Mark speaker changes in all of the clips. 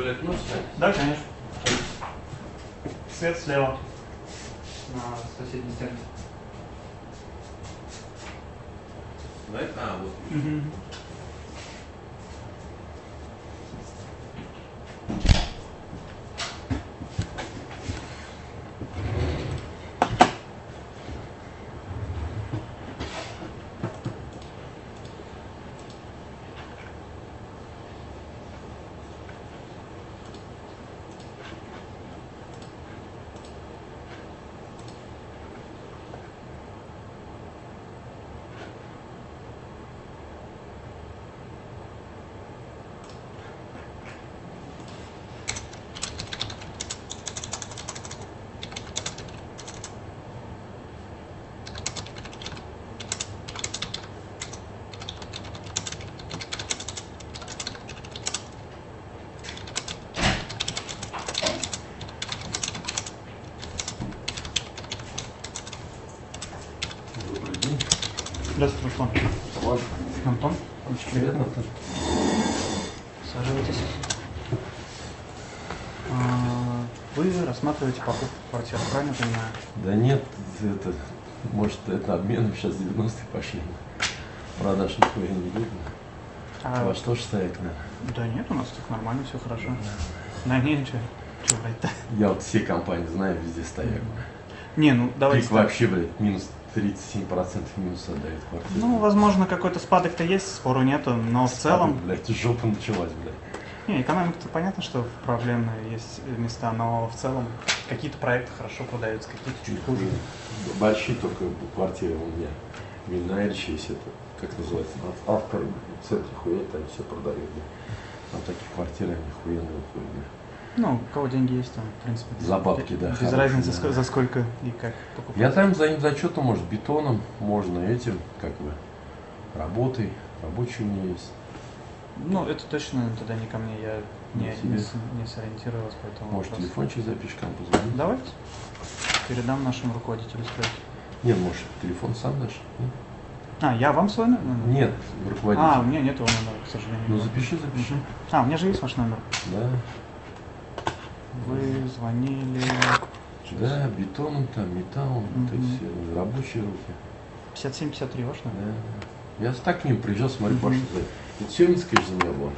Speaker 1: туалет можно снять?
Speaker 2: Да, конечно. Свет слева. На соседней стене.
Speaker 1: Да? А, вот.
Speaker 2: Угу. Здравствуйте, Руслан.
Speaker 1: Вот.
Speaker 2: Антон. Очень приятно. Саживайтесь. Вы рассматриваете покупку квартиры, правильно понимаю?
Speaker 1: Да нет, это, может, это обменом сейчас 90-е пошли. Продаж нихуя не видно. А вас тоже стоят, наверное?
Speaker 2: Да нет, у нас так нормально, все хорошо. Да нет, что брать-то?
Speaker 1: Я вот все компании знаю, везде стоят.
Speaker 2: Не, ну давайте.
Speaker 1: Пик вообще, блядь, минус 37% минус отдает квартиру.
Speaker 2: Ну, возможно, какой-то спадок-то есть, спору нету, но в целом...
Speaker 1: Блядь, жопа началась, блядь.
Speaker 2: Не, экономика-то понятно, что проблемные есть места, но в целом какие-то проекты хорошо продаются, какие-то чуть хуже.
Speaker 1: Большие только квартиры у меня. Минаевич есть это, как называется, автор в центре хуя, там все продают. А такие квартиры, они хуяные уходят.
Speaker 2: Ну, у кого деньги есть, там, в принципе,
Speaker 1: За бабки, да.
Speaker 2: Без разницы, да. За сколько и как покупать.
Speaker 1: Я там за что-то, может, бетоном, можно этим, как бы, работой, рабочий у меня есть.
Speaker 2: Ну, это точно тогда не ко мне, я не сориентировалась по этому
Speaker 1: может,
Speaker 2: вопросу.
Speaker 1: телефончик запишешь, кому позвонить?
Speaker 2: Давайте. Передам нашему руководителю стройки.
Speaker 1: Нет, может, телефон сам дашь? Нет?
Speaker 2: А, я вам свой номер?
Speaker 1: Нет, руководитель.
Speaker 2: А, у меня нет его номера, к сожалению.
Speaker 1: Ну, запиши.
Speaker 2: А, у меня же есть ваш номер.
Speaker 1: Да.
Speaker 2: Вы звонили...
Speaker 1: Да, бетоном там, металлом, то есть рабочие руки.
Speaker 2: 57-53 ваш номер?
Speaker 1: Да. Я так к ним приезжал, смотрю, Паша, это Семинская земля была.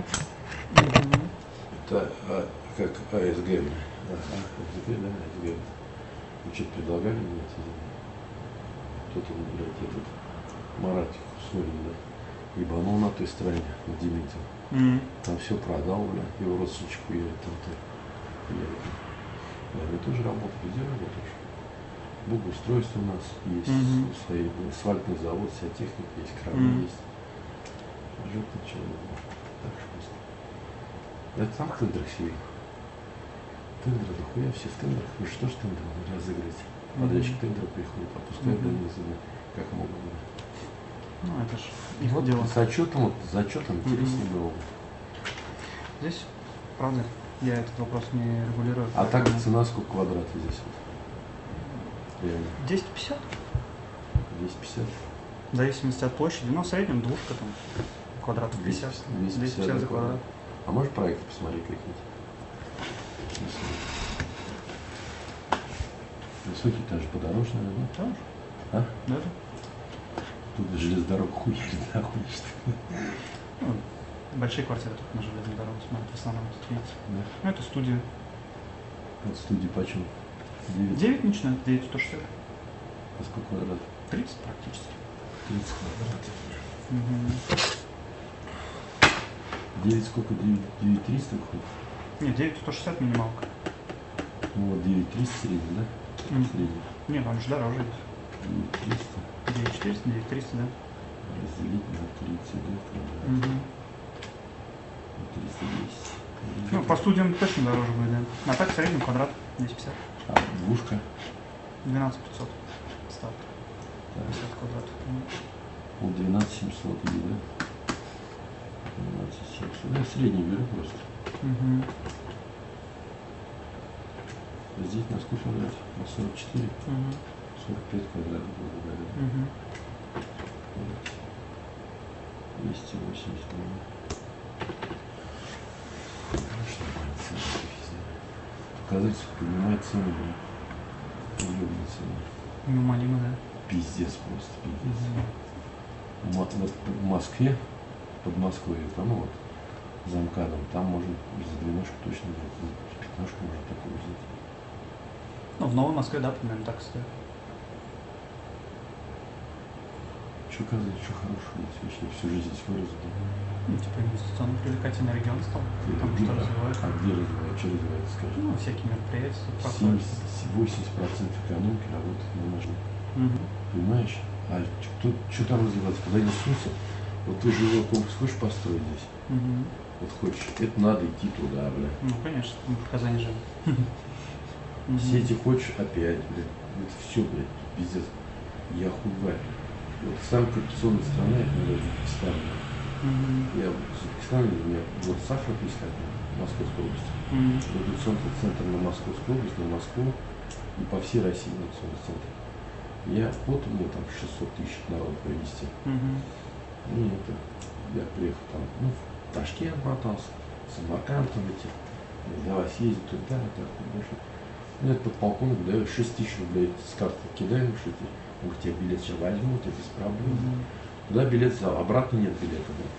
Speaker 1: Это как АСГ. АСГ, да, АСГ. Вы что-то предлагали мне эти земли? Кто-то, блядь, этот Маратик Сурин, да, ебанул на той стороне, на Дементьево. Там все продал, бля, его родственничек хуярит там-то. Я тоже работаю, везде работаешь. Благоустройство у нас есть, свои, асфальтный завод, вся техника есть, краны есть. Жопный человек. Так что. Это там в тендерах сидит. Тендеры, да хуя, все в тендерах. Ну что ж тендеры разыграть? Подрядчик тендера приходит, опускает до низа, как могут.
Speaker 2: Ну это ж их
Speaker 1: вот
Speaker 2: дело.
Speaker 1: С отчетом интереснее было.
Speaker 2: Здесь, правда, я этот вопрос не регулирую.
Speaker 1: А так цена сколько квадратов здесь? Реально.
Speaker 2: 250.
Speaker 1: 250.
Speaker 2: В зависимости от площади, но в среднем двушка там квадратов 50. 250 за квадрат.
Speaker 1: А можешь проекты посмотреть какие-то? Высокий этаж подороже, наверное?
Speaker 2: Тоже.
Speaker 1: А?
Speaker 2: Да.
Speaker 1: Тут железнодорога хуйня, нахуй.
Speaker 2: Ну, большие квартиры тут на железной дороге смотрят, в основном видите.
Speaker 1: Да.
Speaker 2: Ну это студия.
Speaker 1: Вот студия почем?
Speaker 2: 9 начинает, 9 160.
Speaker 1: А сколько квадратов?
Speaker 2: 30 практически.
Speaker 1: 30 квадратов. 9 сколько? 9 300 выходит?
Speaker 2: Нет, 9 160 минималка.
Speaker 1: Ну вот 9 300 средний, да? Средний.
Speaker 2: Нет, он же дороже есть.
Speaker 1: 9 300.
Speaker 2: 9 400, 9 300, да?
Speaker 1: Разделить на 30, да? 310.
Speaker 2: Ну, по студиям точно дороже будет, да. А так в среднем квадрат 250.
Speaker 1: А двушка?
Speaker 2: 12 500 ставка. 50 квадратов.
Speaker 1: Вот 12 700 или, да? 12 700. Я средний беру просто. Здесь на сколько квадратов? На 44? 45 квадратов. 280. оказывается, поднимает цены, блин. Ёбаные цены.
Speaker 2: Неумолимо, да?
Speaker 1: Пиздец просто, пиздец. Вот в Москве, Подмосковье, там вот, за МКАДом, там можно за 12 точно взять, за 15 можно такое взять.
Speaker 2: Ну, в Новой Москве, да, примерно так стоит.
Speaker 1: Что казать, что хорошего есть вообще, всю жизнь здесь вырос, да?
Speaker 2: Ну, типа инвестиционно привлекательный регион стал, там что развивают.
Speaker 1: А где развивается, что развивается, скажи?
Speaker 2: Ну, всякие мероприятия проходят.
Speaker 1: 80% экономики работает на ножи.
Speaker 2: Мгм.
Speaker 1: Понимаешь? А что там развиваться, куда не сунься? Вот ты жилой комплекс хочешь построить здесь?
Speaker 2: Мгм.
Speaker 1: Вот хочешь, это надо идти туда, бля.
Speaker 2: Ну, конечно, мы в Казани живем. Мгм.
Speaker 1: Все эти хочешь опять, блядь. Это все, блядь, пиздец. Я хуйваю. Вот самая коррупционная страна, это, наверное, Узбекистан.
Speaker 2: Мгм.
Speaker 1: Я в Узбекистане, у меня вот Сахаров искать, в Московской области.
Speaker 2: Мгм.
Speaker 1: Революционный центр на Московскую область, на Москву и по всей России революционный центр. Я вот мне там 600 тысяч народу привезти.
Speaker 2: Мгм.
Speaker 1: И это, я приехал там, ну, в Ташкент мотался, Самарканд там эти. Давай съездить туда, так, больше. Мне этот подполковник дает 6 тысяч рублей с карты кидаем, что ты. Он говорит, я билет сейчас возьму, тебе без проблем.
Speaker 2: Мгм.
Speaker 1: Туда билет взял, обратно нет билета. Да.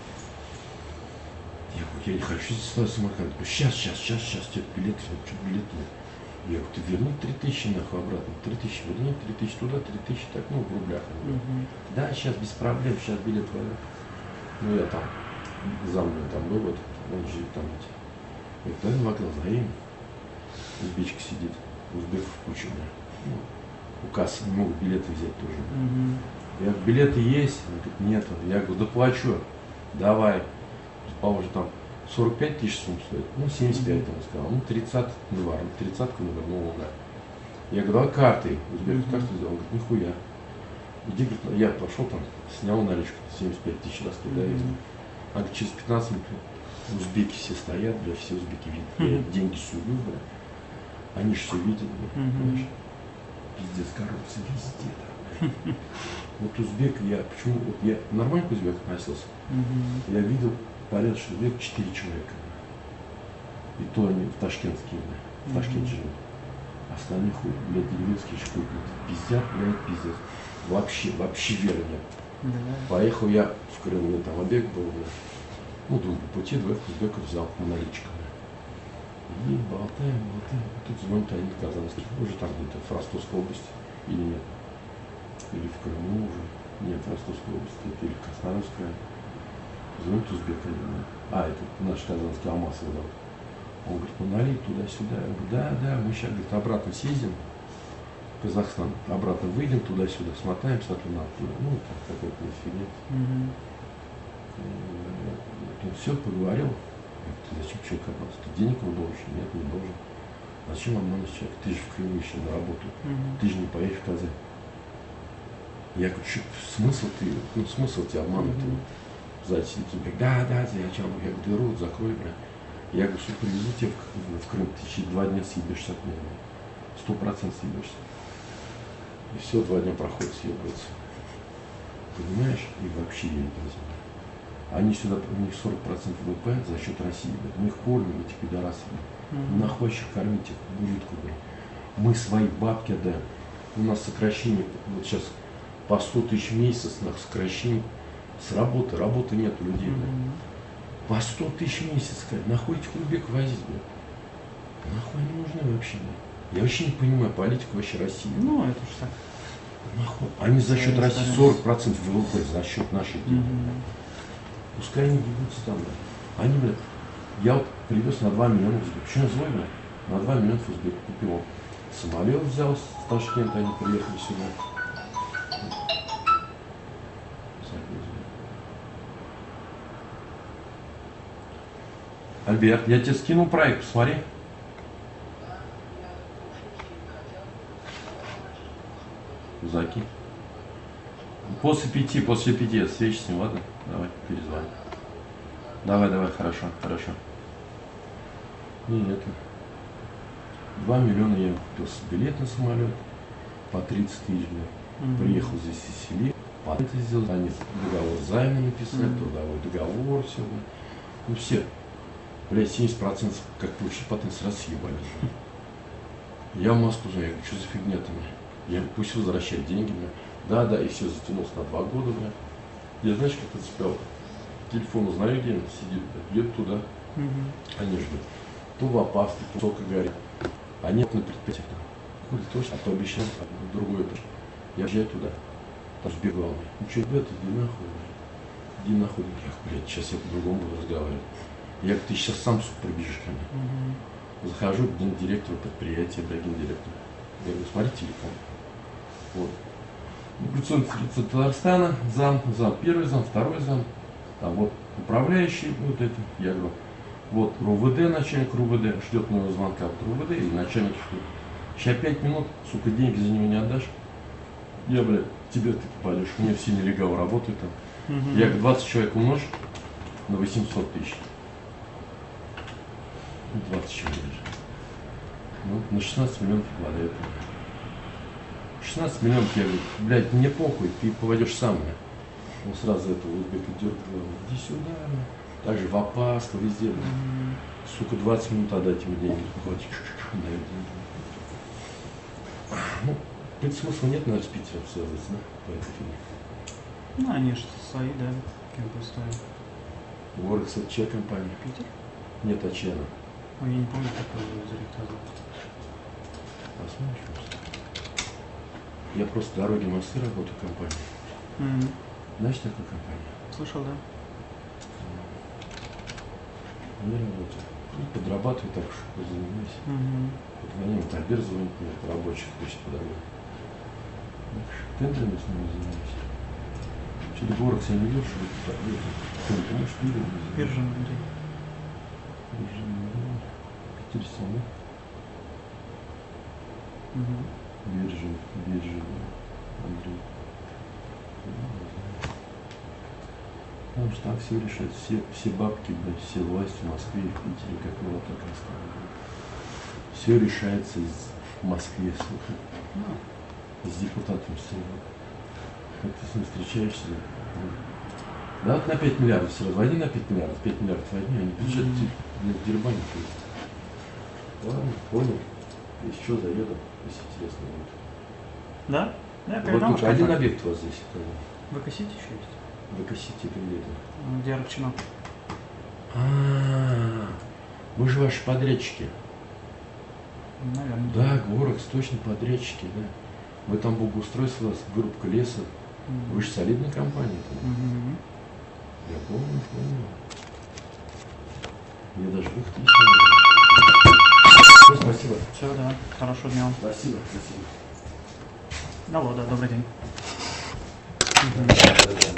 Speaker 1: Я говорю, я не хочу здесь стоять Самарканд. Сейчас, тебе билет, что билет нет. Я говорю, ты верни 3000 нахуй обратно. 3000 верни, 3000 туда, 3000 так, ну, в рублях.
Speaker 2: Мгм.
Speaker 1: Да, сейчас без проблем, сейчас билет возьму. Ну, я там, за мной там был, вот, он же там эти. Я говорю, дай 2 глаза, им. Узбечка сидит, узбеков куча, бля. Ну, у кассы не могут билеты взять тоже.
Speaker 2: Мгм.
Speaker 1: Я говорю, билеты есть? Он говорит, нет. Я говорю, да плачу, давай. Уже там 45 тысяч сумм стоит, ну 75 он сказал, ну 30, не важно, 30-ку навернул, да. Я говорю, давай картой, узбек карту сделал, он говорит, нихуя. Иди, говорит, я пошел там, снял наличку, 75 тысяч раз туда есть. А говорит, через 15 минут узбеки все стоят, бля, все узбеки видят, я деньги сую, бля. Они же все видят, бля, понимаешь? Пиздец, коррупция везде, да. Вот узбек, я почему, вот я нормально к узбеку относился, я видел порядочно узбек 4 человека. И то они в ташкентские, в Ташкенте живут. Остальных, блядь, деревенские школы, пиздят, блядь, пиздец. Вообще веры нет.
Speaker 2: Да.
Speaker 1: Поехал я в Крым, у меня там обег был, блядь. Ну, по пути двоих узбеков взял монолитчиком. И болтаем. Тут звонят они в Казанский. Уже там где-то в Ростовской области. Или нет? Или в Крыму уже. Нет, в Ростовской области. Или в Красноярском. Звонит узбек один. А, это наш казанский Алмаз его зовут. Он говорит, монолит туда-сюда. Я говорю, да, мы сейчас, говорит, обратно съездим в Казахстан. Обратно выйдем туда-сюда, смотаемся оттуда. Ну, там какой-то фигня. Он все поговорил. Ты зачем человек обманывать? Ты денег он должен? Нет, не должен. Зачем обманывать человека? Ты же в Крыму еще на работу. Ты же не поедешь в Казань. Я говорю, смысл тебе обманывать? Сзади сидит, он говорит, да, я чем? Я говорю, ты рот закрой, бля. Я говорю, что привезу тебя в Крым, ты через 2 дня съебешься от меня. 100% съебешься. И все, 2 дня проходит, съебывается. Понимаешь? И вообще я не понимаю. Они сюда, у них 40% ВВП за счет России, блядь. Мы их кормим, эти пидорасы, блядь. Нахуй еще кормить их, буритку, блядь. Мы свои бабки отдаем. У нас сокращение, вот сейчас по 100 тысяч в месяц, сокращение с работы нет у людей, блядь. По 100 тысяч в месяц, сказать, нахуй этих узбеков возить, блядь. Нахуй они нужны вообще, блядь. Я вообще не понимаю политику вообще России.
Speaker 2: Ну, это уж так.
Speaker 1: Нахуй. Они за счет России 40% ВВП, за счет наших денег. Пускай они ебутся там, блядь. Они, блядь, я вот привез на 2 миллиона в Узбек. Почему я злой, блядь? На 2 миллиона в Узбек купил. Самолет взял с Ташкента, они приехали сюда. Альберт, я тебе скинул проект, посмотри. Закинь. После 5 встречи с ним, ладно? Давай, перезвоним. Давай, хорошо. И это. 2 миллиона я купил билет на самолет по 30 тысяч. Приехал здесь из селе. Это сделал. Они договор займа написали, трудовой договор, все. Ну все. Блядь, 70% как получили патент, сразу съебали. Я в Москву звоню, я говорю, что за фигня-то, бля? Я говорю, пусть возвращает деньги, бля. Да, и все затянулось на 2 года, бля. Я, знаешь, как это спел? Телефон узнаю, где он сидит, бля, едет туда. Они ждут. То в опаске, то сока горит. А нет на предприятиях. Хули точно, а то обещал, а другое тоже. Я езжаю туда. Там сбегал. Ну что, ребята, иди нахуй, бля. Иди нахуй. Я говорю, блядь, сейчас я по-другому буду разговаривать. Я говорю, ты сейчас сам, сука, прибежишь ко мне. Захожу к гендиректору предприятия, бля, гендиректор. Я говорю, смотри телефон. Вот. Миграционный центр Татарстана, зам, первый зам, второй зам. Там вот управляющий, вот это. Я говорю, вот РУВД, начальник РУВД, ждет моего звонка от РУВД и начальник ждет. Сейчас 5 минут, сука, деньги за него не отдашь. Я, блядь, тебе ты попадешь. У меня все нелегалы работают там. Я говорю, 20 человек умножь на 800 тысяч. 20 человек. Ну, на 16 миллионов попадает. 16 миллионов, я говорю, блядь, мне похуй, ты поводишь сам, бля. Он сразу это узбека дергает, иди сюда, бля. Так же в опаску, везде, бля. Сука, 20 минут отдать ему деньги. Хватит, дает деньги. Ну, в принципе, смысла нет, наверное, с Питером связываться, да, по этой фигне.
Speaker 2: Ну, они же свои, да, кемпы стоят.
Speaker 1: Ворекс это чья компания?
Speaker 2: Питер?
Speaker 1: Нет, а чья она?
Speaker 2: Ой, я не помню, какой директор зовут.
Speaker 1: Посмотрим, что. Я просто дороги мосты работаю в компании. Знаешь такую компанию?
Speaker 2: Слышал, да?
Speaker 1: Я работаю. Ну, подрабатываю так, что занимаюсь. Вот звоним, Альбер звонит мне, рабочих хочет подобрать. Тендерами с ними занимаюсь. Через Ворекс я не вижу, что это ты можешь биржа?
Speaker 2: Биржа людей.
Speaker 1: Биржа людей. Питер самый. Биржа, Андрей. Потому что там все решают, все бабки, блядь, все власти в Москве и в Питере, как было, так и осталось. Все решается в Москве, слушай. С депутатом своим. Как ты с ним встречаешься? Да вот на 5 миллиардов все разводи на 5 миллиардов, 5 миллиардов возьми, они бюджет в дербане. Ладно, понял. Если что, заеду, если интересно будет.
Speaker 2: Да? Я
Speaker 1: Вот
Speaker 2: передам
Speaker 1: тут один объект у вас здесь.
Speaker 2: В Экосити еще есть?
Speaker 1: В Экосити это где-то.
Speaker 2: Где Арчинок.
Speaker 1: Мы же ваши подрядчики.
Speaker 2: Наверное.
Speaker 1: Да, Горекс, точно подрядчики, да. Вы там благоустройство, вырубка леса. Вы же солидная компания. Я помню. Мне даже выход не надо. Спасибо.
Speaker 2: Все, да. Хорошего дня.
Speaker 1: Спасибо.
Speaker 2: Алло, да, добрый день.